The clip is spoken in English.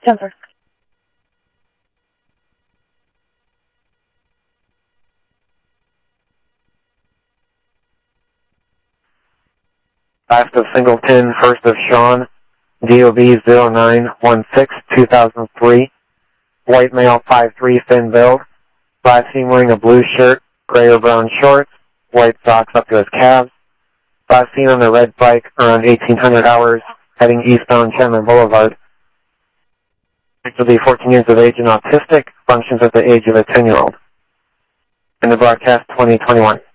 Jumper. Last of Singleton, first of Sean, DOB 0916-2003, white male 5'3", thin build, last seen wearing a blue shirt, gray or brown shorts, white socks up to his calves, last seen on a red bike around 1800 hours, heading eastbound Chandler Boulevard. To be 14 years of age and autistic, functions at the age of a 10-year-old. In the broadcast 2021.